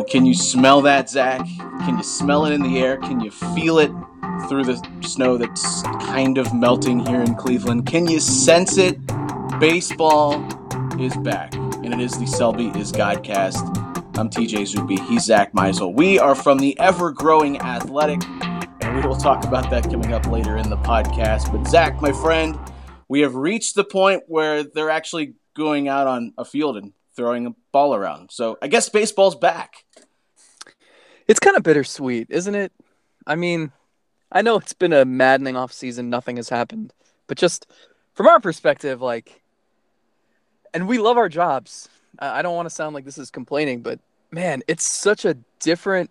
Can you smell that, Zach? Can you smell it in the air? Can you feel it through the snow that's kind of melting here in Cleveland? Can you sense it? Baseball is back, and it is the Selby is Godcast. I'm TJ Zuppe. He's Zach Meisel. We are from the ever-growing Athletic, and we will talk about that coming up later in the podcast. But Zach, my friend, we have reached the point where they're actually going out on a field and throwing a ball around. So I guess baseball's back. It's kind of bittersweet, isn't it? I mean, I know it's been a maddening offseason. Nothing has happened. But just from our perspective, and we love our jobs. I don't want to sound like this is complaining, but man, it's such a different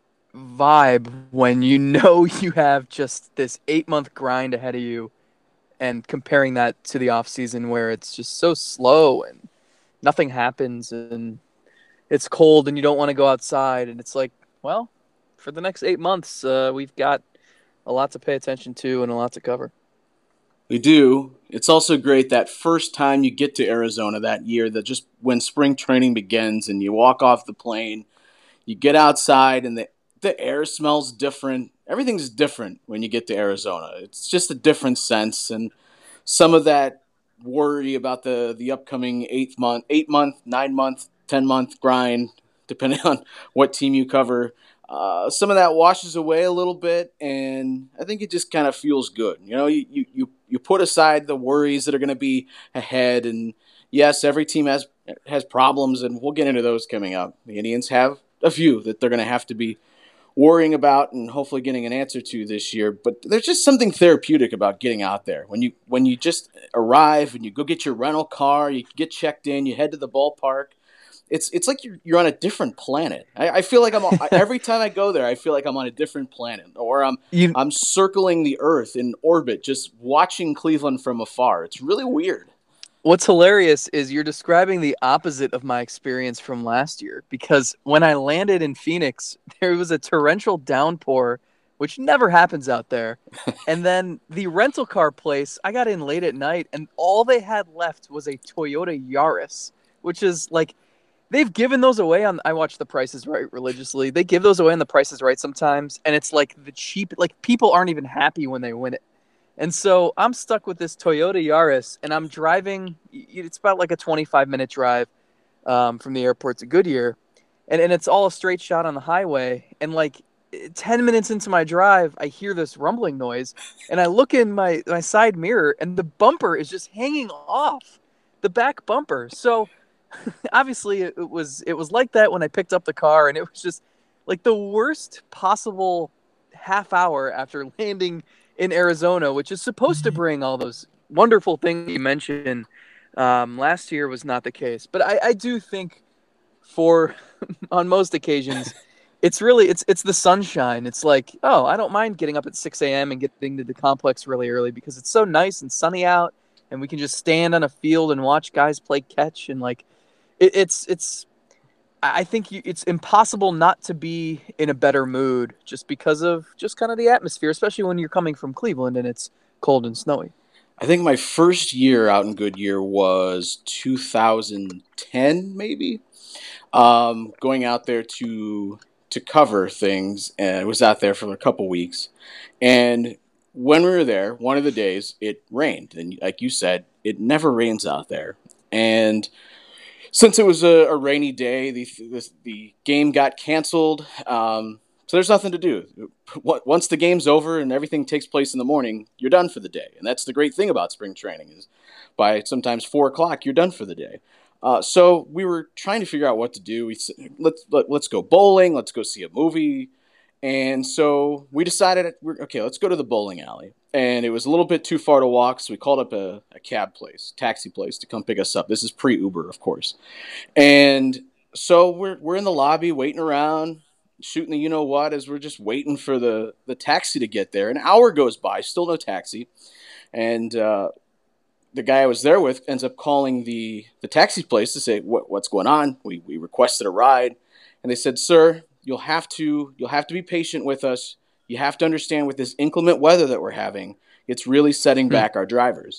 vibe when you know you have just this 8-month grind ahead of you and comparing that to the offseason where it's just so slow and nothing happens and it's cold and you don't want to go outside. And it's like, well, for the next 8 months, we've got a lot to pay attention to and a lot to cover. We do. It's also great that first time you get to Arizona that year, that just when spring training begins and you walk off the plane, you get outside and the air smells different. Everything's different when you get to Arizona. It's just a different sense. And some of that worry about the upcoming 8 month, 9-month, 10-month grind, depending on what team you cover, some of that washes away a little bit, and I think it just kind of feels good. You know, you put aside the worries that are going to be ahead, and yes, every team has problems, and we'll get into those coming up. The Indians have a few that they're going to have to be worrying about and hopefully getting an answer to this year. But there's just something therapeutic about getting out there. When you just arrive and you go get your rental car, you get checked in, you head to the ballpark. It's like you're on a different planet. I feel like every time I go there, I feel like I'm on a different planet, or I'm circling the Earth in orbit, just watching Cleveland from afar. It's really weird. What's hilarious is you're describing the opposite of my experience from last year, because when I landed in Phoenix, there was a torrential downpour, which never happens out there. And then the rental car place, I got in late at night, and all they had left was a Toyota Yaris, which is like, they've given those away on. I watch The Price is Right religiously. They give those away on The Price is Right sometimes, and it's like the cheap. Like, people aren't even happy when they win it, and so I'm stuck with this Toyota Yaris, and I'm driving. It's about like a 25-minute drive from the airport to Goodyear, and it's all a straight shot on the highway. And like 10 minutes into my drive, I hear this rumbling noise, and I look in my side mirror, and the bumper is just hanging off, the back bumper. So obviously it was like that when I picked up the car, and it was just like the worst possible half hour after landing in Arizona, which is supposed to bring all those wonderful things you mentioned. Last year was not the case, but I do think for on most occasions it's really it's the sunshine. It's like, oh, I don't mind getting up at 6 a.m. and getting to the complex really early because it's so nice and sunny out, and we can just stand on a field and watch guys play catch. And like it's I think it's impossible not to be in a better mood just because of just kind of the atmosphere, especially when you're coming from Cleveland and it's cold and snowy. I think my first year out in Goodyear was 2010, maybe. Going out there to cover things, and I was out there for a couple weeks. And when we were there, one of the days it rained, and like you said, it never rains out there. And since it was a rainy day, the game got canceled. So there's nothing to do. Once the game's over and everything takes place in the morning, you're done for the day. And that's the great thing about spring training, is by sometimes 4 o'clock, you're done for the day. So we were trying to figure out what to do. We said, let's go bowling. Let's go see a movie. And so we decided, okay, let's go to the bowling alley. And it was a little bit too far to walk, so we called up a cab place, taxi place, to come pick us up. This is pre-Uber, of course. And so we're in the lobby waiting around, shooting the you-know-what, as we're just waiting for the taxi to get there. An hour goes by, still no taxi. And the guy I was there with ends up calling the taxi place to say, what's going on? We requested a ride. And they said, sir, you'll have to be patient with us. You have to understand, with this inclement weather that we're having, it's really setting back our drivers.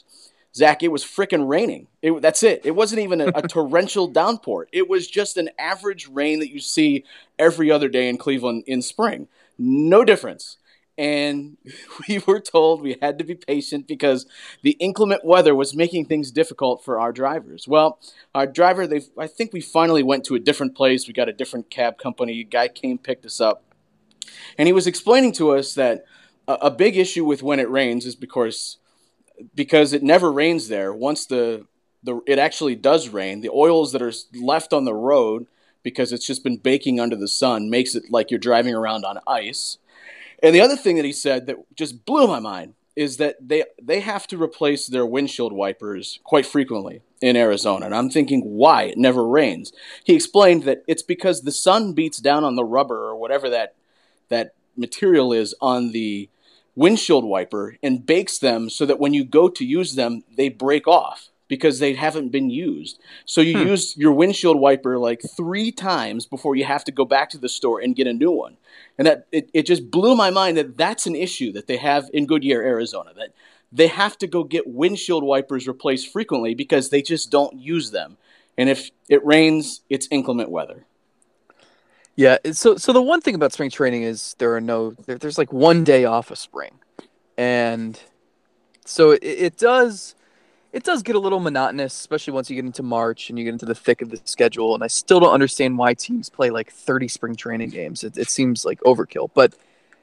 Zach, it was freaking raining. That's it. It wasn't even a torrential downpour. It was just an average rain that you see every other day in Cleveland in spring. No difference. And we were told we had to be patient because the inclement weather was making things difficult for our drivers. Well, our driver, I think we finally went to a different place. We got a different cab company. A guy came, picked us up, and he was explaining to us that a big issue with when it rains is because it never rains there. Once it actually does rain, the oils that are left on the road because it's just been baking under the sun makes it like you're driving around on ice. And the other thing that he said that just blew my mind is that they have to replace their windshield wipers quite frequently in Arizona. And I'm thinking, why? It never rains. He explained that it's because the sun beats down on the rubber or whatever that material is on the windshield wiper and bakes them so that when you go to use them, they break off because they haven't been used. So you use your windshield wiper like 3 times before you have to go back to the store and get a new one. And that it just blew my mind that that's an issue that they have in Goodyear, Arizona, that they have to go get windshield wipers replaced frequently because they just don't use them. And if it rains, it's inclement weather. Yeah, so the one thing about spring training is there's like 1 day off of spring, and so it does get a little monotonous, especially once you get into March and you get into the thick of the schedule. And I still don't understand why teams play like 30 spring training games. It seems like overkill, but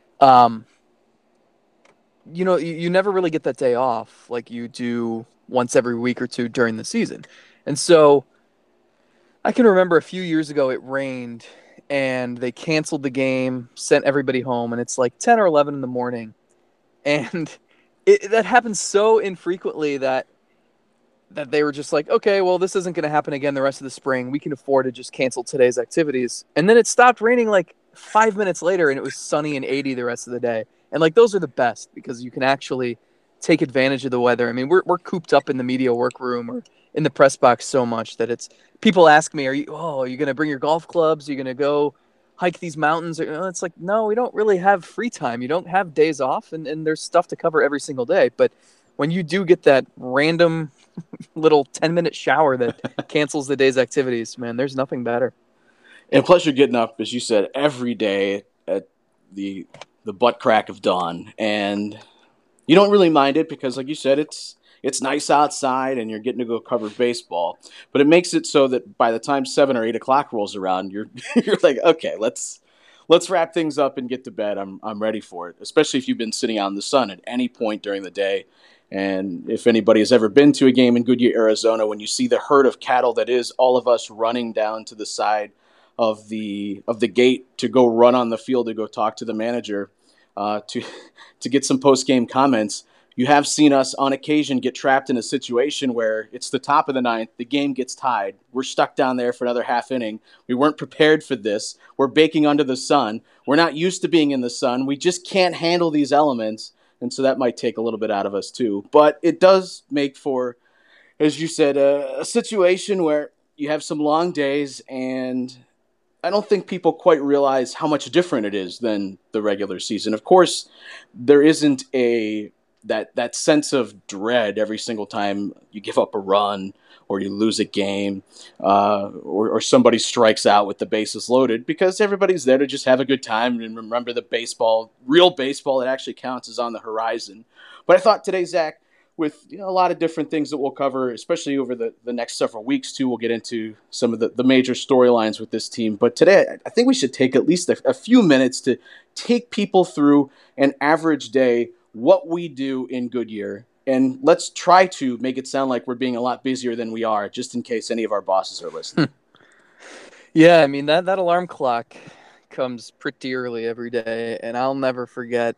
you never really get that day off like you do once every week or two during the season, and so I can remember a few years ago it rained and they canceled the game, sent everybody home, and it's like 10 or 11 in the morning. And that happens so infrequently that they were just like, okay, well, this isn't going to happen again the rest of the spring. We can afford to just cancel today's activities. And then it stopped raining like 5 minutes later, and it was sunny and 80 the rest of the day. And like those are the best because you can actually take advantage of the weather. I mean, we're cooped up in the media workroom or in the press box so much that it's people ask me, are you going to bring your golf clubs? Are you going to go hike these mountains? It's like, no, we don't really have free time. You don't have days off, and there's stuff to cover every single day. But when you do get that random little 10-minute shower that cancels the day's activities, man, there's nothing better. And plus you're getting up, as you said, every day at the butt crack of dawn. And you don't really mind it because, like you said, it's nice outside and you're getting to go cover baseball. But it makes it so that by the time 7 or 8 o'clock rolls around, you're like, okay, let's wrap things up and get to bed. I'm ready for it, especially if you've been sitting out in the sun at any point during the day. And if anybody has ever been to a game in Goodyear, Arizona, when you see the herd of cattle that is all of us running down to the side of the gate to go run on the field to go talk to the manager, to get some post-game comments, you have seen us on occasion get trapped in a situation where it's the top of the ninth, the game gets tied, we're stuck down there for another half inning, we weren't prepared for this, we're baking under the sun, we're not used to being in the sun, we just can't handle these elements, and so that might take a little bit out of us too. But it does make for, as you said, a situation where you have some long days, and I don't think people quite realize how much different it is than the regular season. Of course, there isn't that sense of dread every single time you give up a run or you lose a game or somebody strikes out with the bases loaded, because everybody's there to just have a good time and remember the real baseball that actually counts is on the horizon. But I thought today, Zach, with a lot of different things that we'll cover, especially over the next several weeks too, we'll get into some of the major storylines with this team. But today, I think we should take at least a few minutes to take people through an average day, what we do in Goodyear, and let's try to make it sound like we're being a lot busier than we are, just in case any of our bosses are listening. Yeah, I mean, that alarm clock comes pretty early every day, and I'll never forget.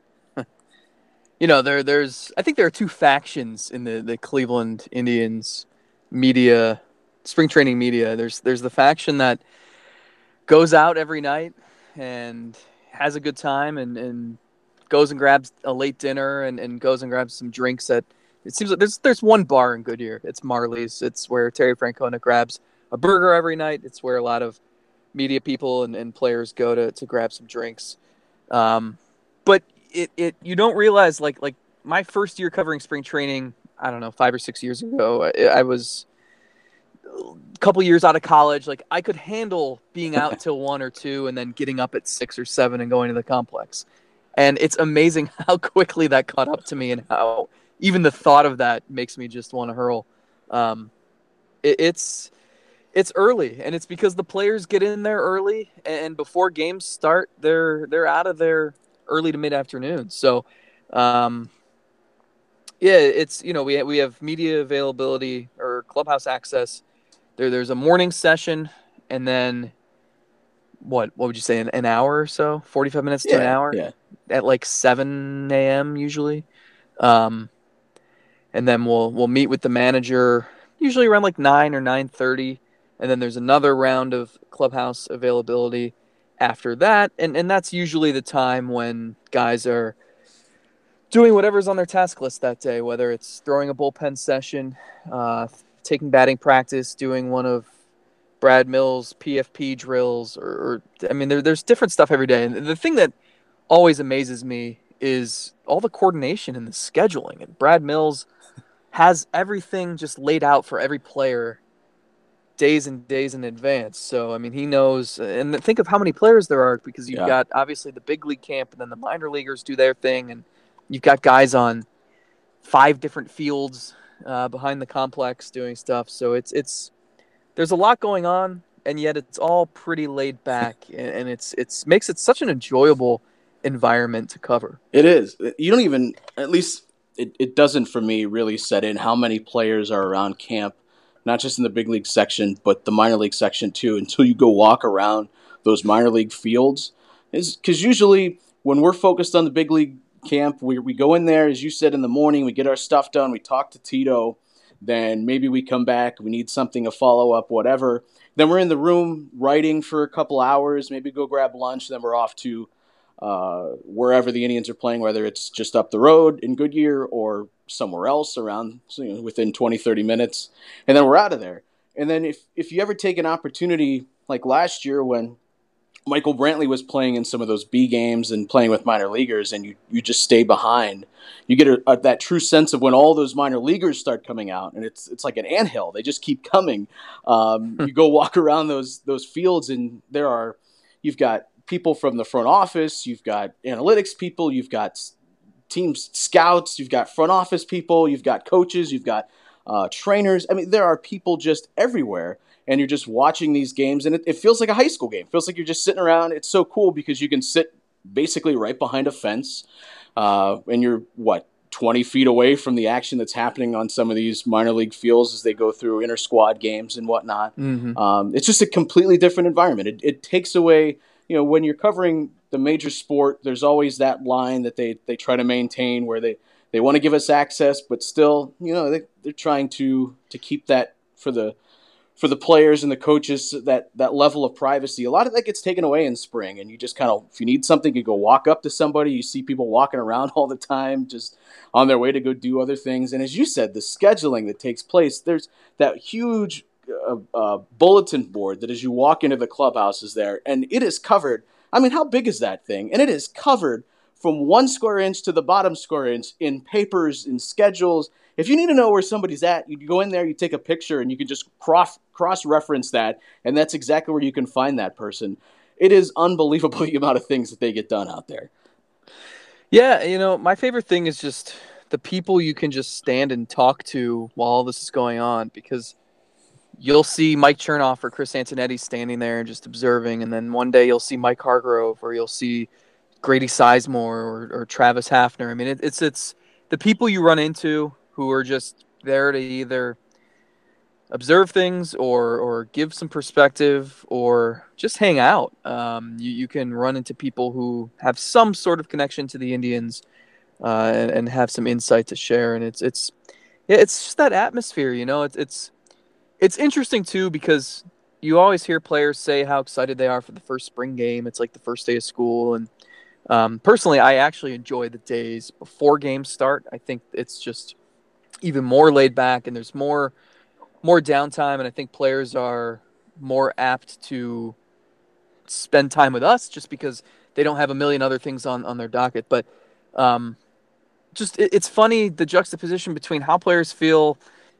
There's I think there are 2 factions in the Cleveland Indians media, spring training media. There's the faction that goes out every night and has a good time and goes and grabs a late dinner and goes and grabs some drinks at. It seems like there's one bar in Goodyear. It's Marley's. It's where Terry Francona grabs a burger every night. It's where a lot of media people and players go to grab some drinks. But you don't realize like my first year covering spring training, I don't know, 5 or 6 years ago. I was a couple years out of college. Like I could handle being out till 1 or 2 and then getting up at 6 or 7 and going to the complex. And it's amazing how quickly that caught up to me and how even the thought of that makes me just want to hurl. Um, it's early, and it's because the players get in there early, and before games start, they're out of there early to mid afternoon. So, um, yeah, it's we have media availability or clubhouse access. There's a morning session, and then what would you say, an hour or so, 45 minutes to an Yeah, hour yeah. at like 7 a.m. usually. Um, and then we'll meet with the manager usually around like 9 or 9:30, and then there's another round of clubhouse availability after that, and that's usually the time when guys are doing whatever's on their task list that day, whether it's throwing a bullpen session, taking batting practice, doing one of Brad Mills' PFP drills, or I mean, there's different stuff every day. And the thing that always amazes me is all the coordination and the scheduling. And Brad Mills has everything just laid out for every player days and days in advance. So, I mean, he knows. And think of how many players there are, because you've Yeah. got obviously the big league camp, and then the minor leaguers do their thing. And you've got guys on 5 different fields behind the complex doing stuff. So there's a lot going on, and yet it's all pretty laid back, and it's makes it such an enjoyable environment to cover. It is. You don't even, at least it doesn't for me, really set in how many players are around camp, not just in the big league section, but the minor league section too, until you go walk around those minor league fields. Is because usually when we're focused on the big league camp, we go in there, as you said, in the morning, we get our stuff done, we talk to Tito, then maybe we come back, we need something, a follow up, whatever. Then we're in the room writing for a couple hours, maybe go grab lunch, then we're off to wherever the Indians are playing, whether it's just up the road in Goodyear or somewhere else around, within 20, 30 minutes. And then we're out of there. And then if you ever take an opportunity like last year when Michael Brantley was playing in some of those B games and playing with minor leaguers, and you just stay behind, you get that true sense of when all those minor leaguers start coming out, and it's like an anthill. They just keep coming. You go walk around those fields, and you've got people from the front office, you've got analytics people, you've got team scouts, you've got front office people, you've got coaches, you've got trainers. I mean, there are people just everywhere, and you're just watching these games, and it feels like a high school game. It feels like you're just sitting around. It's so cool because you can sit basically right behind a fence, and you're 20 feet away from the action that's happening on some of these minor league fields as they go through inter squad games and whatnot. Mm-hmm. It's just a completely different environment. It takes away, when you're covering the major sport, there's always that line that they try to maintain where they want to give us access, but still, they're trying to keep that for the players and the coaches, that level of privacy. A lot of that gets taken away in spring, and you just kind of, if you need something, you go walk up to somebody. You see people walking around all the time, just on their way to go do other things. And as you said, the scheduling that takes place, there's that huge bulletin board that as you walk into the clubhouse is there, and it is covered. I mean, how big is that thing? And it is covered from 1 square inch to the bottom square inch in papers, in schedules. If you need to know where somebody's at, you go in there, you take a picture, and you can just cross-reference that, and that's exactly where you can find that person. It is unbelievable the amount of things that they get done out there. Yeah, my favorite thing is just the people you can just stand and talk to while all this is going on, because you'll see Mike Chernoff or Chris Antonetti standing there and just observing, and then one day you'll see Mike Hargrove, or you'll see Grady Sizemore or Travis Hafner. I mean, it's the people you run into who are just there to either observe things or give some perspective or just hang out. You can run into people who have some sort of connection to the Indians and have some insight to share, and it's just that atmosphere. It's interesting too, because you always hear players say how excited they are for the first spring game. It's like the first day of school, and personally, I actually enjoy the days before games start. I think it's just even more laid back, and there's more downtime, and I think players are more apt to spend time with us just because they don't have a million other things on their docket. But it's funny the juxtaposition between how players feel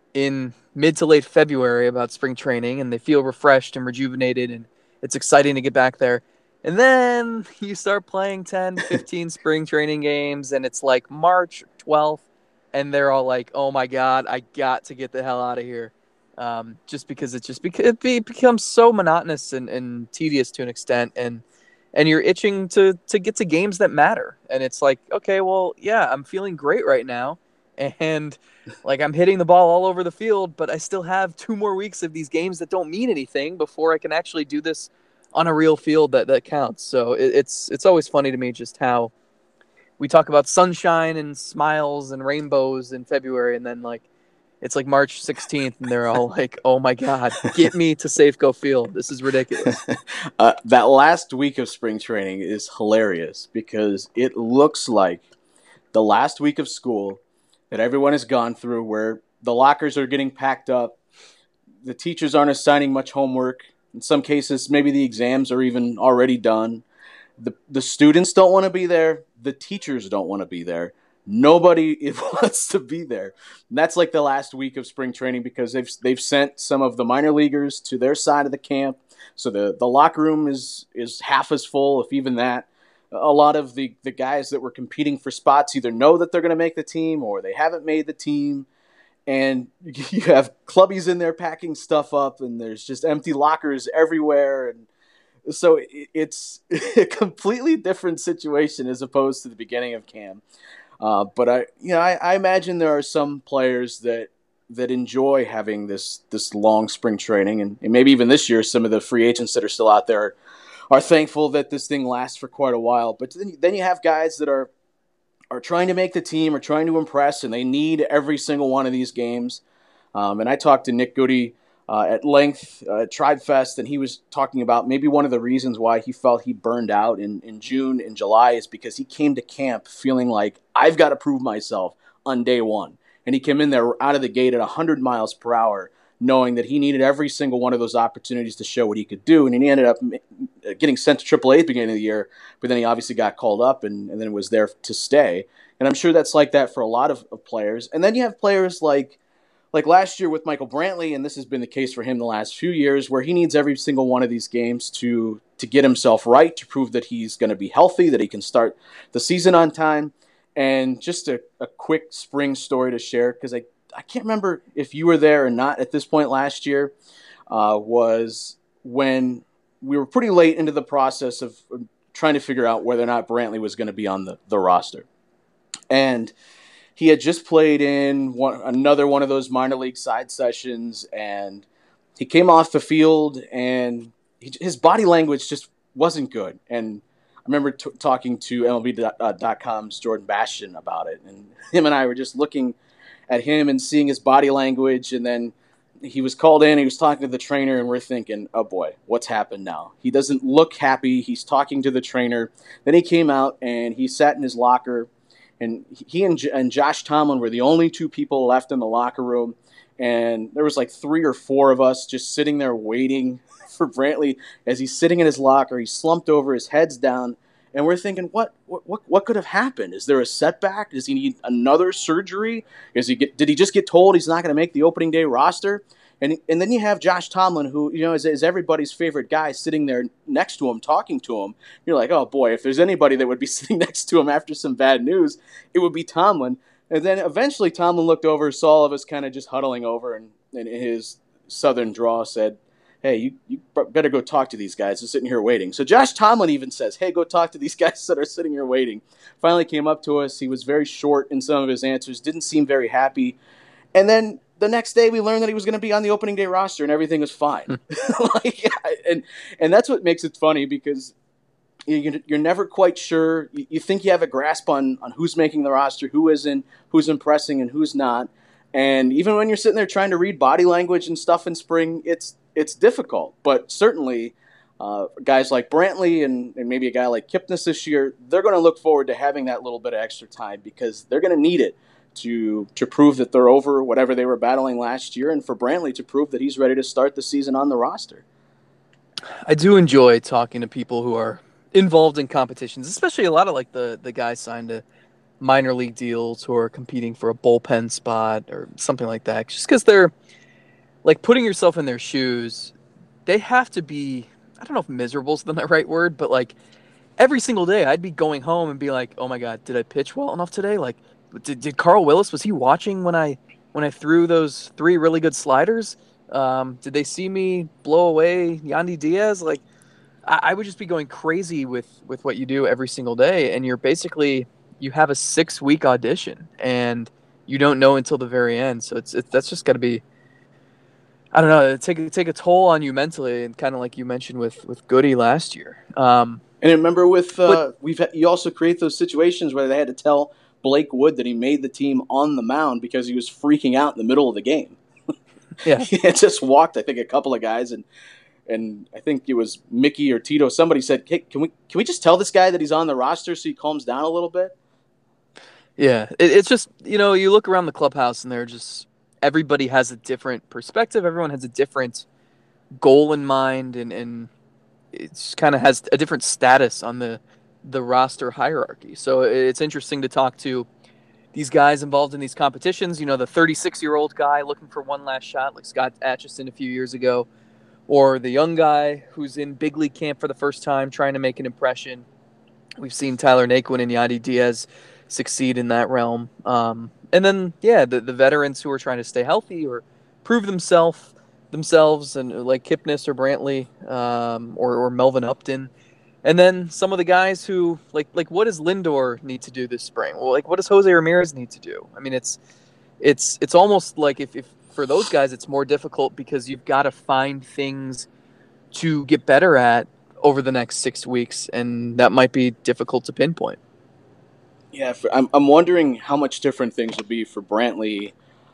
in mid to late February about spring training, and they feel refreshed and rejuvenated, and it's exciting to get back there. And then you start playing 10, 15 spring training games, and it's like March 12th, and they're all like, oh my God, I got to get the hell out of here. Just because it becomes so monotonous and tedious to an extent, and you're itching to get to games that matter. And it's like, okay, well, yeah, I'm feeling great right now, and like I'm hitting the ball all over the field, but I still have 2 more weeks of these games that don't mean anything before I can actually do this on a real field that counts. So it's always funny to me just how we talk about sunshine and smiles and rainbows in February, and then like it's like March 16th, and they're all like, "Oh my God, get me to Safeco Field! This is ridiculous." That last week of spring training is hilarious because it looks like the last week of school that everyone has gone through, where the lockers are getting packed up, the teachers aren't assigning much homework. In some cases, maybe the exams are even already done. The students don't want to be there. The teachers don't want to be there. Nobody wants to be there. And that's like the last week of spring training because they've sent some of the minor leaguers to their side of the camp. So the locker room is half as full, if even that. A lot of the guys that were competing for spots either know that they're going to make the team or they haven't made the team. And you have clubbies in there packing stuff up, and there's just empty lockers everywhere. And so it's a completely different situation as opposed to the beginning of camp. But I imagine there are some players that enjoy having this long spring training, and maybe even this year, some of the free agents that are still out there are thankful that this thing lasts for quite a while. But then you have guys that are trying to make the team or trying to impress, and they need every single one of these games. And I talked to Nick Goody at length at Tribe Fest, and he was talking about maybe one of the reasons why he felt he burned out in June and July is because he came to camp feeling like, I've got to prove myself on day one. And he came in there out of the gate at 100 miles per hour, knowing that he needed every single one of those opportunities to show what he could do. And he ended up getting sent to AAA at the beginning of the year, but then he obviously got called up and then was there to stay. And I'm sure that's like that for a lot of players. And then you have players like last year with Michael Brantley, and this has been the case for him the last few years, where he needs every single one of these games to get himself right, to prove that he's going to be healthy, that he can start the season on time. And just a quick spring story to share, because I can't remember if you were there or not at this point last year, was when we were pretty late into the process of trying to figure out whether or not Brantley was going to be on the roster. And he had just played in another one of those minor league side sessions, and he came off the field, and his body language just wasn't good. And I remember talking to MLB.com's Jordan Bastian about it, and him and I were just looking at him and seeing his body language, and then he was called in, he was talking to the trainer, and we're thinking, oh boy, what's happened now? He doesn't look happy, he's talking to the trainer. Then he came out, and he sat in his locker, and he and Josh Tomlin were the only two people left in the locker room, and there was like 3 or 4 of us just sitting there waiting for Brantley as he's sitting in his locker. He's slumped over, his head's down, and we're thinking, what could have happened? Is there a setback? Does he need another surgery? Did he just get told he's not going to make the opening day roster? And then you have Josh Tomlin, who is everybody's favorite guy, sitting there next to him, talking to him. You're like, oh boy, if there's anybody that would be sitting next to him after some bad news, it would be Tomlin. And then eventually Tomlin looked over, saw all of us kind of just huddling over, and in his southern drawl said, hey, you better go talk to these guys. They're sitting here waiting. So Josh Tomlin even says, hey, go talk to these guys that are sitting here waiting. Finally came up to us. He was very short in some of his answers, didn't seem very happy. And then the next day we learned that he was going to be on the opening day roster and everything was fine. And that's what makes it funny, because you're never quite sure. You think you have a grasp on who's making the roster, who isn't, who's impressing and who's not. And even when you're sitting there trying to read body language and stuff in spring, it's difficult. But certainly guys like Brantley and maybe a guy like Kipnis this year, they're going to look forward to having that little bit of extra time, because they're going to need it to prove that they're over whatever they were battling last year, and for Brantley to prove that he's ready to start the season on the roster. I do enjoy talking to people who are involved in competitions, especially a lot of like the guys signed to minor league deals who are competing for a bullpen spot or something like that. Just because they're like putting yourself in their shoes, they have to be. I don't know if miserable is the right word, but like every single day, I'd be going home and be like, "Oh my god, did I pitch well enough today? Like, did Carl Willis, was he watching when I threw those three really good sliders? Did they see me blow away Yandy Diaz? Like, I would just be going crazy with what you do every single day, and you have a 6 week audition, and you don't know until the very end. So that's just got to be, I don't know, take a toll on you mentally, and kind of like you mentioned with Goody last year. And remember, with But you also create those situations where they had to tell Blake Wood that he made the team on the mound because he was freaking out in the middle of the game. yeah, He had just walked, I think, a couple of guys, and I think it was Mickey or Tito. Somebody said, "Hey, can we just tell this guy that he's on the roster so he calms down a little bit?" yeah, it's just you look around the clubhouse and they're just everybody has a different perspective. Everyone has a different goal in mind, and it kind of has a different status on the roster hierarchy. So it's interesting to talk to these guys involved in these competitions. The 36-year-old guy looking for one last shot, like Scott Atchison a few years ago, or the young guy who's in big league camp for the first time, trying to make an impression. We've seen Tyler Naquin and Yandy Diaz succeed in that realm. And then, yeah, the veterans who are trying to stay healthy or prove themselves, and like Kipnis or Brantley, or Melvin Upton. And then some of the guys who like what does Lindor need to do this spring? Well, like what does Jose Ramirez need to do? I mean, it's almost like if for those guys it's more difficult because you've got to find things to get better at over the next 6 weeks, and that might be difficult to pinpoint. Yeah, I'm wondering how much different things will be for Brantley.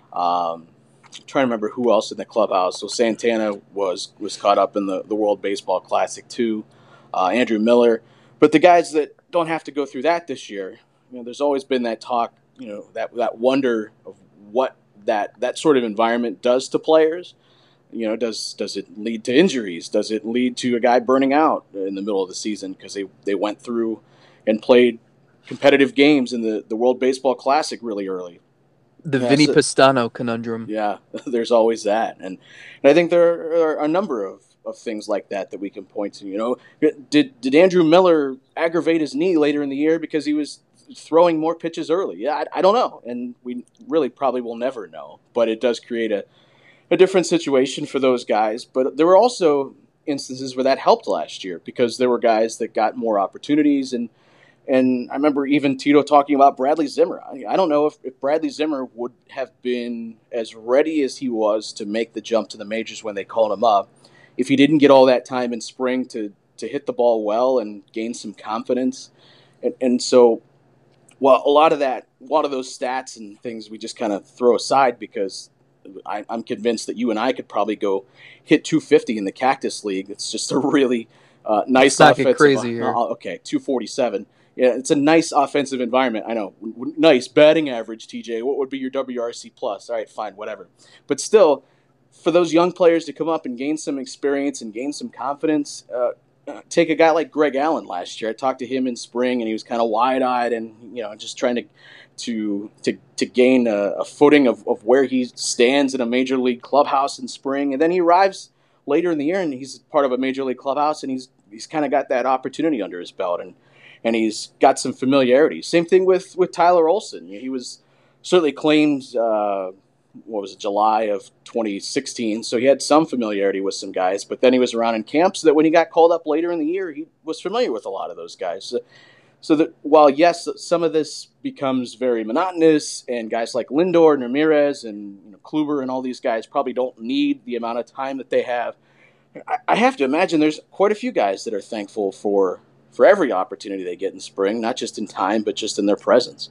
I'm trying to remember who else in the clubhouse. So Santana was caught up in the World Baseball Classic too. Andrew Miller, but the guys that don't have to go through that this year, there's always been that talk, that wonder of what that sort of environment does to players. Does it lead to injuries? Does it lead to a guy burning out in the middle of the season because they went through and played competitive games in the World Baseball Classic really early? The Yeah, Vinny so, Pistano conundrum. yeah, there's always that, and I think there are a number of things like that we can point to. Did Andrew Miller aggravate his knee later in the year because he was throwing more pitches early? Yeah, I don't know, and we really probably will never know. But it does create a different situation for those guys. But there were also instances where that helped last year because there were guys that got more opportunities. And I remember even Tito talking about Bradley Zimmer. I don't know if Bradley Zimmer would have been as ready as he was to make the jump to the majors when they called him up if he didn't get all that time in spring to hit the ball well and gain some confidence. And so, well, a lot of those stats and things we just kind of throw aside because I'm convinced that you and I could probably go hit 250 in the Cactus League. It's just a really nice Let's not get offensive. crazy here. Okay, 247. Yeah, it's a nice offensive environment. I know. Nice batting average, TJ. What would be your WRC plus? All right, fine, whatever. But still, for those young players to come up and gain some experience and gain some confidence, take a guy like Greg Allen last year. I talked to him in spring, and he was kind of wide-eyed and just trying to gain a footing of where he stands in a major league clubhouse in spring. And then he arrives later in the year, and he's part of a major league clubhouse, and he's kind of got that opportunity under his belt, and he's got some familiarity. Same thing with Tyler Olson. He was certainly claimed, July of 2016, so he had some familiarity with some guys, but then he was around in camp so that when he got called up later in the year, he was familiar with a lot of those guys. So that while, yes, some of this becomes very monotonous, and guys like Lindor and Ramirez and Kluber and all these guys probably don't need the amount of time that they have, I have to imagine there's quite a few guys that are thankful for every opportunity they get in spring, not just in time, but just in their presence.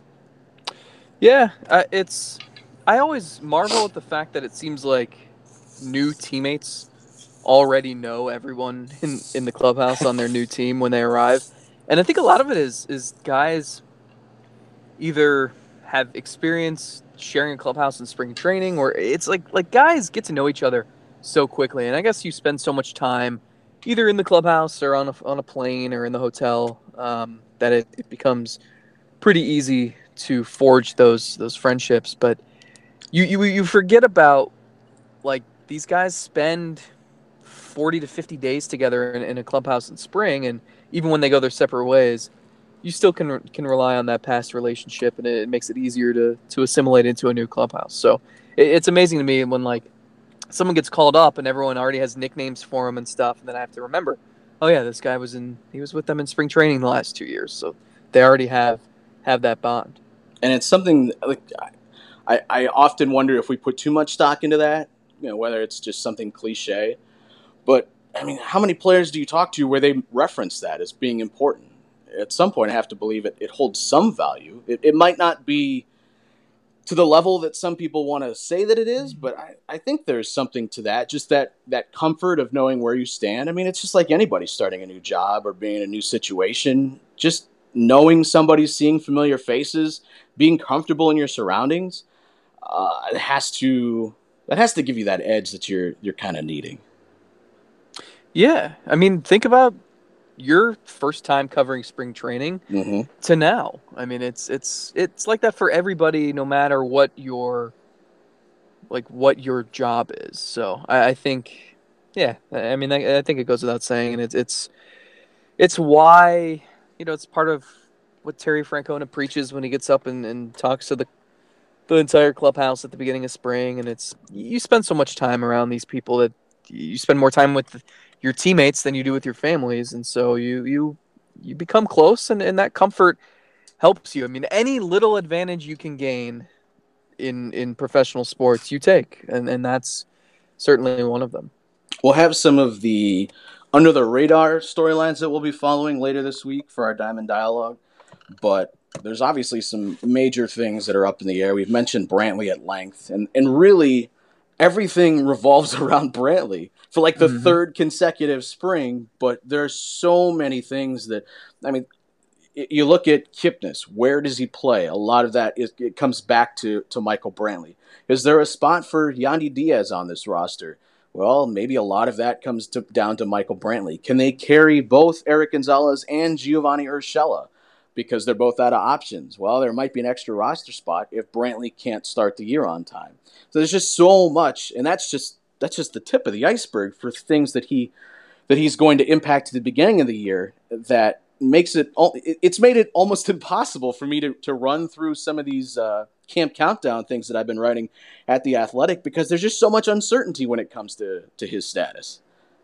Yeah, I always marvel at the fact that it seems like new teammates already know everyone in the clubhouse on their new team when they arrive. And I think a lot of it is guys either have experience sharing a clubhouse in spring training, or it's like guys get to know each other so quickly. And I guess you spend so much time either in the clubhouse or on a plane or in the hotel, that it becomes pretty easy to forge those friendships. But you forget about, like, these guys spend 40 to 50 days together in a clubhouse in spring, and even when they go their separate ways, you still can rely on that past relationship, and it makes it easier to assimilate into a new clubhouse. So it's amazing to me when, like, someone gets called up and everyone already has nicknames for him and stuff, and then I have to remember, oh yeah, this guy he was with them in spring training the last 2 years, so they already have that bond. And it's something like I often wonder if we put too much stock into that, whether it's just something cliche. But I mean, how many players do you talk to where they reference that as being important? At some point, I have to believe it holds some value. It might not be to the level that some people want to say that it is, but I think there's something to that. Just that comfort of knowing where you stand. I mean, it's just like anybody starting a new job or being in a new situation. Just knowing somebody, seeing familiar faces, being comfortable in your surroundings, it has to give you that edge that you're kind of needing. Yeah, I mean, think about your first time covering spring training Mm-hmm. to now. I mean, it's like that for everybody, no matter what your job is. So I think, yeah, I mean, I think it goes without saying, and it's why, it's part of what Terry Francona preaches when he gets up and talks to the entire clubhouse at the beginning of spring. And it's, you spend so much time around these people that you spend more time with your teammates than you do with your families, and so you become close, and that comfort helps you. I mean, any little advantage you can gain in professional sports, you take, and that's certainly one of them. We'll have some of the under the radar storylines that we'll be following later this week for our Diamond Dialogue, but there's obviously some major things that are up in the air. We've mentioned Brantley at length, and really everything revolves around Brantley for like the third consecutive spring, but there's so many things that, I mean, you look at Kipnis, where does he play? A lot of that it comes back to Michael Brantley. Is there a spot for Yandy Diaz on this roster? Well, maybe a lot of that comes down to Michael Brantley. Can they carry both Eric Gonzalez and Giovanni Urshela because they're both out of options? Well, there might be an extra roster spot if Brantley can't start the year on time. So there's just so much, and that's just the tip of the iceberg for things that he's going to impact at the beginning of the year that makes it's made it almost impossible for me to run through some of these camp countdown things that I've been writing at The Athletic, because there's just so much uncertainty when it comes to his status.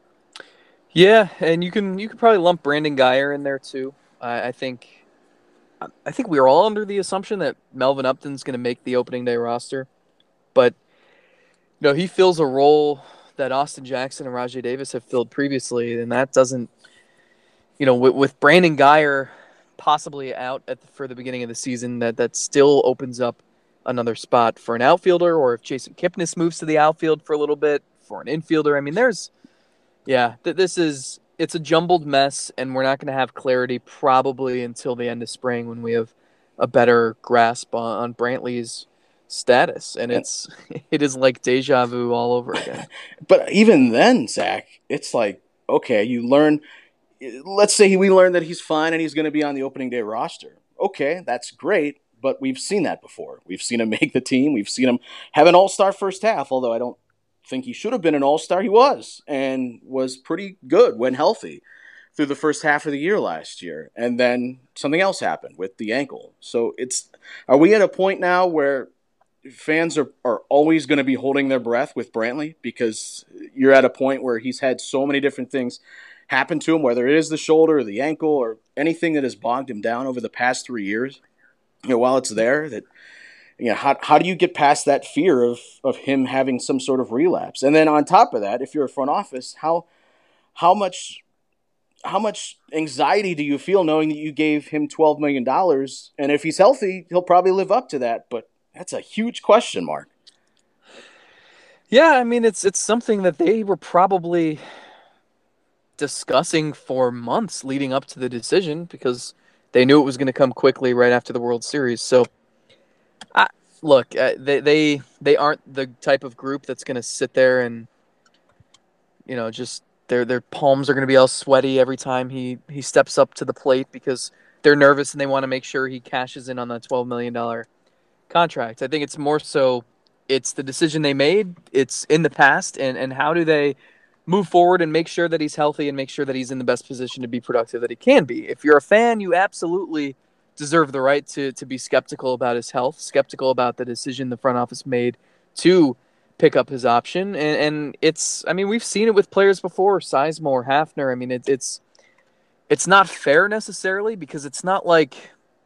Yeah, and you can probably lump Brandon Guyer in there too. I think we are all under the assumption that Melvin Upton's going to make the opening day roster, but he fills a role that Austin Jackson and Rajai Davis have filled previously, and that doesn't, with Brandon Guyer possibly out for the beginning of the season, that still opens up another spot for an outfielder, or if Jason Kipnis moves to the outfield for a little bit for an infielder. I mean, it's a jumbled mess, and we're not going to have clarity probably until the end of spring when we have a better grasp on Brantley's status, and it is like deja vu all over again. But even then, Zach, it's like, okay, let's say we learn that he's fine and he's going to be on the opening day roster. Okay, that's great, but we've seen that before. We've seen him make the team. We've seen him have an all-star first half, although I don't think he should have been an all-star. He was, and was pretty good when healthy through the first half of the year last year. And then something else happened with the ankle. So are we at a point now where fans are always going to be holding their breath with Brantley, because you're at a point where he's had so many different things happen to him, whether it is the shoulder or the ankle or anything that has bogged him down over the past 3 years, while it's there, that, how do you get past that fear of him having some sort of relapse? And then on top of that, if you're a front office, how much anxiety do you feel knowing that you gave him $12 million, and if he's healthy, he'll probably live up to that, but that's a huge question mark. Yeah, I mean, it's something that they were probably discussing for months leading up to the decision, because they knew it was going to come quickly right after the World Series. So, look, they aren't the type of group that's going to sit there and, just their palms are going to be all sweaty every time he steps up to the plate, because they're nervous and they want to make sure he cashes in on that $12 million contract. I think it's more so it's the decision they made, it's in the past, and how do they move forward and make sure that he's healthy and make sure that he's in the best position to be productive that he can be. If you're a fan, you absolutely deserve the right to be skeptical about his health, skeptical about the decision the front office made to pick up his option. And it's, I mean, we've seen it with players before, Sizemore, Hafner. I mean, it's not fair necessarily because it's not like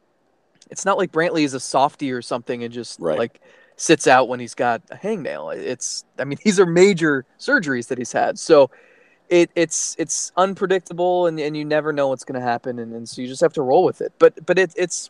Brantley is a softie or something and just Right. like sits out when he's got a hangnail. I mean, these are major surgeries that he's had. So it's unpredictable and you never know what's going to happen. And so you just have to roll with it. But it's,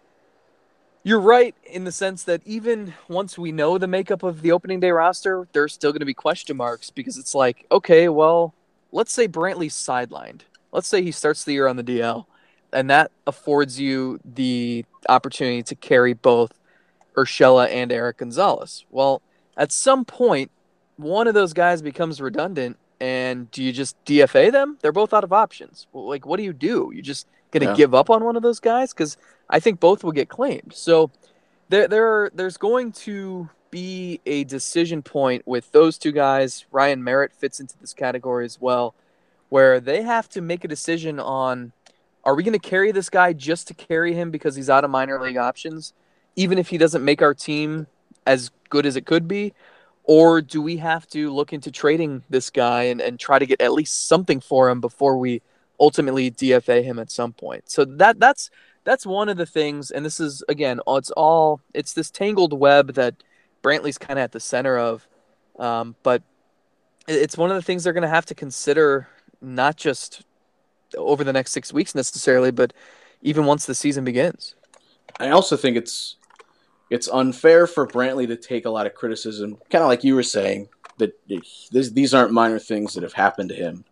you're right in the sense that even once we know the makeup of the opening day roster, there's still going to be question marks because it's like, okay, well, let's say Brantley's sidelined. Let's say he starts the year on the DL, and that affords you the opportunity to carry both Urshela and Eric Gonzalez. Well, at some point, one of those guys becomes redundant, and do you just DFA them? They're both out of options. Well, like, what do? You just going to give up on one of those guys? Because I think both will get claimed. So there's going to be a decision point with those two guys. Ryan Merritt fits into this category as well, where they have to make a decision on, are we going to carry this guy just to carry him because he's out of minor league options, even if he doesn't make our team as good as it could be? Or do we have to look into trading this guy and try to get at least something for him before we ultimately DFA him at some point? So that's one of the things, and this is, again, it's this tangled web that Brantley's kind of at the center of, but it's one of the things they're going to have to consider, not just over the next 6 weeks necessarily, but even once the season begins. I also think it's unfair for Brantley to take a lot of criticism, kind of like you were saying, that these aren't minor things that have happened to him.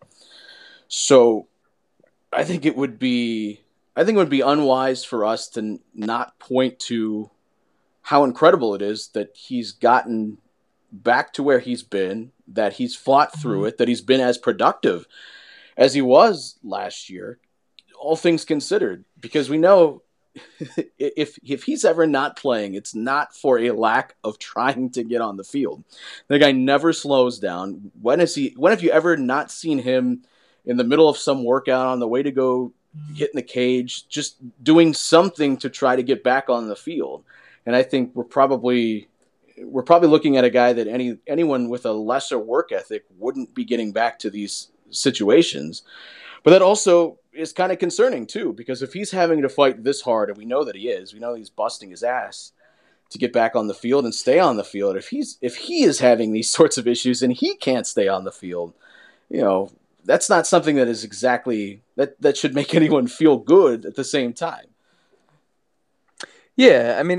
So I think it would be unwise for us to not point to how incredible it is that he's gotten back to where he's been, that he's fought through it, that he's been as productive as he was last year, all things considered, because we know if he's ever not playing, it's not for a lack of trying to get on the field. The guy never slows down. When have you ever not seen him in the middle of some workout on the way to go hitting the cage, just doing something to try to get back on the field? And I think we're probably looking at a guy that anyone with a lesser work ethic wouldn't be getting back to these situations. But that also is kind of concerning too, because if he's having to fight this hard, and we know that we know he's busting his ass to get back on the field and stay on the field. If he is having these sorts of issues and he can't stay on the field, that's not something that is exactly that should make anyone feel good at the same time. Yeah, I mean,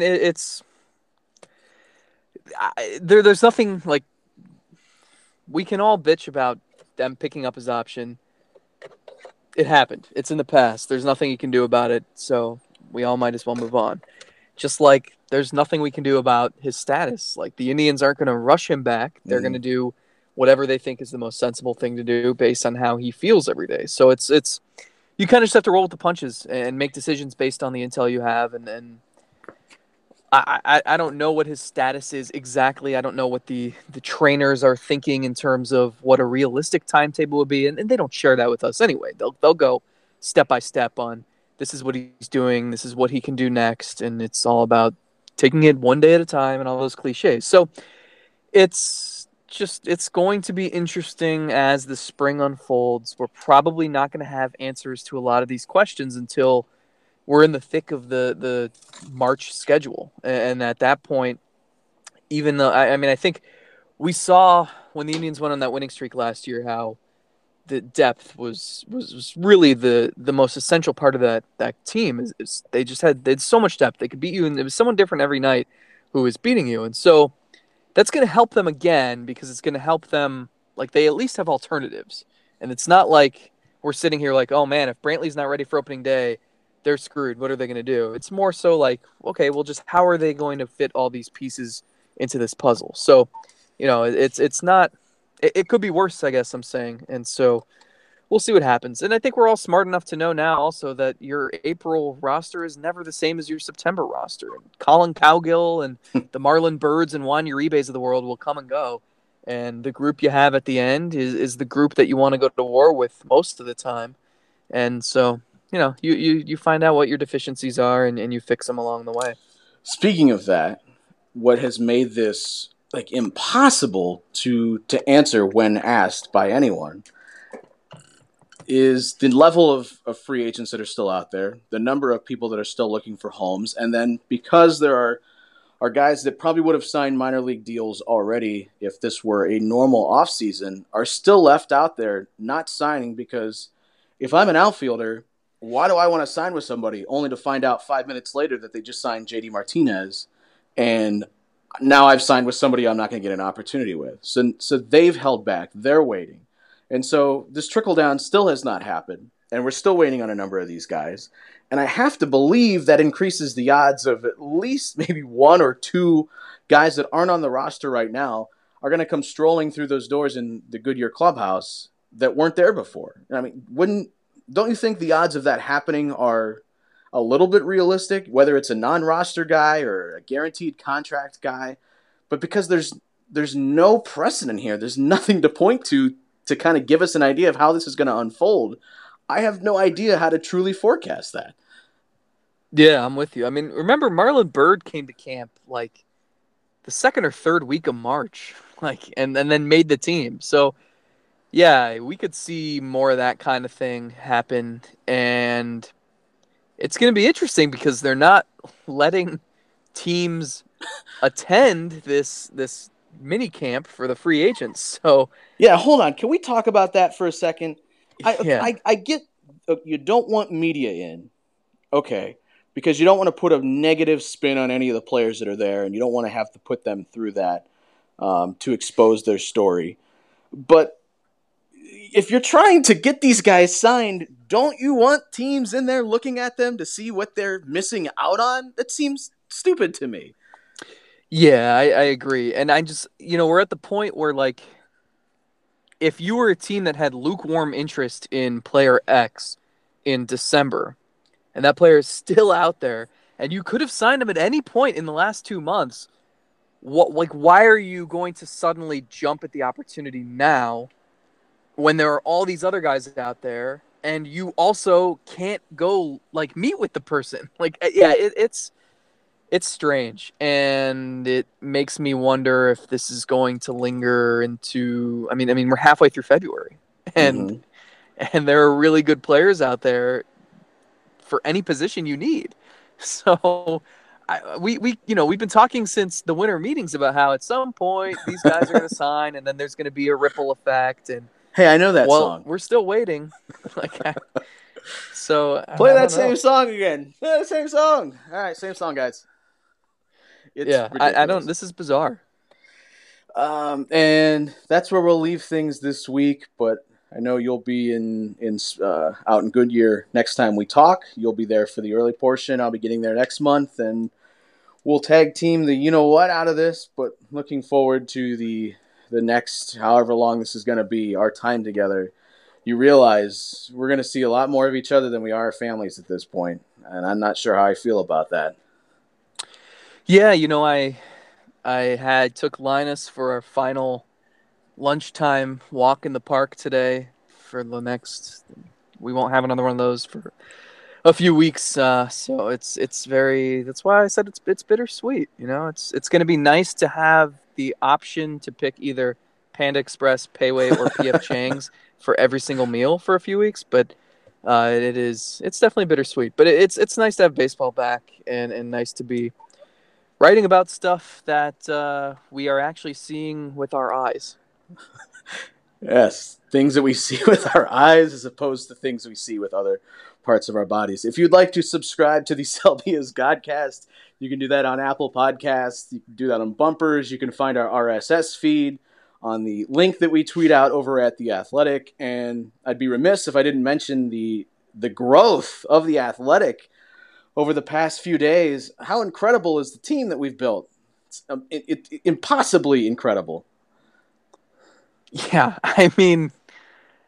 there's nothing like, we can all bitch about them picking up his option. It happened. It's in the past. There's nothing you can do about it, so we all might as well move on. Just like there's nothing we can do about his status. Like, the Indians aren't going to rush him back. They're going to do whatever they think is the most sensible thing to do based on how he feels every day. So it's you kind of just have to roll with the punches and make decisions based on the intel you have. And I don't know what his status is exactly. I don't know what the trainers are thinking in terms of what a realistic timetable would be, and they don't share that with us anyway. They'll go step by step on, this is what he's doing, this is what he can do next, and it's all about taking it one day at a time and all those cliches. So it's going to be interesting as the spring unfolds. We're probably not going to have answers to a lot of these questions until we're in the thick of the March schedule. And at that point, even though, I think we saw when the Indians went on that winning streak last year, how the depth was really the most essential part of that team. They had so much depth. They could beat you, and it was someone different every night who was beating you. And so that's going to help them again, because it's going to help them, like, they at least have alternatives. And it's not like we're sitting here like, oh man, if Brantley's not ready for opening day, they're screwed. What are they going to do? It's more so like, okay, well, just how are they going to fit all these pieces into this puzzle? So, it's not, it could be worse, I guess I'm saying. And so we'll see what happens. And I think we're all smart enough to know now also that your April roster is never the same as your September roster. Colin Cowgill and the Marlon Birds and Juan Uribes of the world will come and go. And the group you have at the end is the group that you want to go to war with most of the time. And so, you find out what your deficiencies are and you fix them along the way. Speaking of that, what has made this like impossible to answer when asked by anyone is the level of free agents that are still out there, the number of people that are still looking for homes, and then because there are guys that probably would have signed minor league deals already if this were a normal offseason, are still left out there not signing because if I'm an outfielder, why do I want to sign with somebody only to find out 5 minutes later that they just signed JD Martinez and now I've signed with somebody I'm not going to get an opportunity with. So they've held back. They're waiting. And so this trickle down still has not happened. And we're still waiting on a number of these guys. And I have to believe that increases the odds of at least maybe one or two guys that aren't on the roster right now are going to come strolling through those doors in the Goodyear clubhouse that weren't there before. I mean, don't you think the odds of that happening are a little bit realistic, whether it's a non-roster guy or a guaranteed contract guy? But because there's no precedent here, there's nothing to point to kind of give us an idea of how this is going to unfold. I have no idea how to truly forecast that. Yeah, I'm with you. I mean, remember Marlon Bird came to camp like the second or third week of March, and then made the team. So yeah, we could see more of that kind of thing happen, and it's going to be interesting because they're not letting teams attend this mini camp for the free agents. So yeah, hold on. Can we talk about that for a second? yeah, I get you don't want media in, okay, because you don't want to put a negative spin on any of the players that are there, and you don't want to have to put them through that to expose their story. But if you're trying to get these guys signed, don't you want teams in there looking at them to see what they're missing out on? That seems stupid to me. yeah, I agree, and I just we're at the point where like if you were a team that had lukewarm interest in player X in December, and that player is still out there, and you could have signed him at any point in the last 2 months, why are you going to suddenly jump at the opportunity now when there are all these other guys out there and you also can't go like meet with the person? It's strange, and it makes me wonder if this is going to linger into. I mean, we're halfway through February, and Mm-hmm. and there are really good players out there for any position you need. So, we've been talking since the winter meetings about how at some point these guys are going to sign, and then there's going to be a ripple effect. And Hey, I know that well, song. we're still waiting. So Play I that don't same know. song again. Play that same song. All right, same song, guys. It's Yeah, I don't. ridiculous. This is bizarre. And that's where we'll leave things this week. But I know you'll be in out in Goodyear next time we talk. You'll be there for the early portion. I'll be getting there next month, and we'll tag team the what out of this. But looking forward to the next however long this is going to be, our time together. You realize we're going to see a lot more of each other than we are families at this point, and I'm not sure how I feel about that. Yeah, I took Linus for our final lunchtime walk in the park today. For the next, we won't have another one of those for a few weeks. So it's very. That's why I said it's bittersweet. It's going to be nice to have the option to pick either Panda Express, Payway, or PF Chang's for every single meal for a few weeks. But it's definitely bittersweet. But it's nice to have baseball back and nice to be writing about stuff that we are actually seeing with our eyes. Yes, things that we see with our eyes as opposed to things we see with other parts of our bodies. If you'd like to subscribe to the Selbia's Godcast, you can do that on Apple Podcasts. You can do that on Bumpers. You can find our RSS feed on the link that we tweet out over at The Athletic. And I'd be remiss if I didn't mention the growth of The Athletic over the past few days. How incredible is the team that we've built? It's impossibly incredible. Yeah, I mean,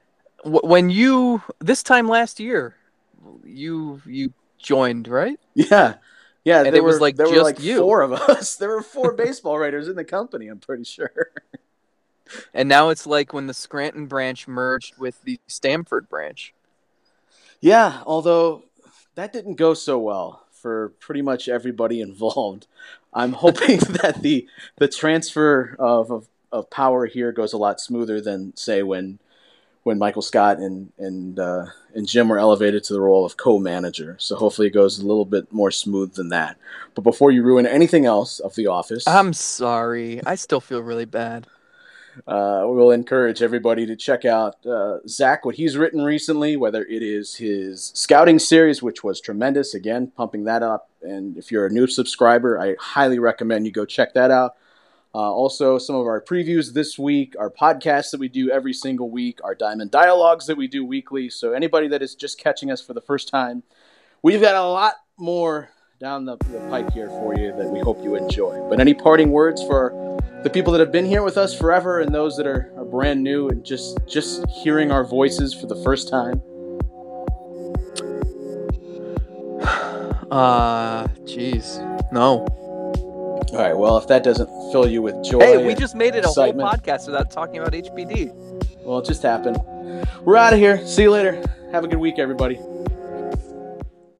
when you this time last year, you joined, right? Yeah. And There it was were like you. 4 of us. There were 4 baseball writers in the company, I'm pretty sure. And now it's like when the Scranton branch merged with the Stamford branch. Yeah, although that didn't go so well for pretty much everybody involved. I'm hoping that the transfer of power here goes a lot smoother than, say, when Michael Scott and Jim were elevated to the role of co-manager. So hopefully it goes a little bit more smooth than that. But before you ruin anything else of The Office, I'm sorry. I still feel really bad. we'll encourage everybody to check out Zach, what he's written recently, whether it is his scouting series, which was tremendous, again, pumping that up. And if you're a new subscriber, I highly recommend you go check that out. Also, some of our previews this week, our podcasts that we do every single week, our Diamond Dialogues that we do weekly. So anybody that is just catching us for the first time, we've got a lot more down the pike here for you that we hope you enjoy. But any parting words for the people that have been here with us forever and those that are brand new and just hearing our voices for the first time? Jeez. No. All right, well, if that doesn't fill you with joy, hey, we just made it excitement, a whole podcast without talking about HBD. Well, it just happened. We're out of here. See you later. Have a good week, everybody.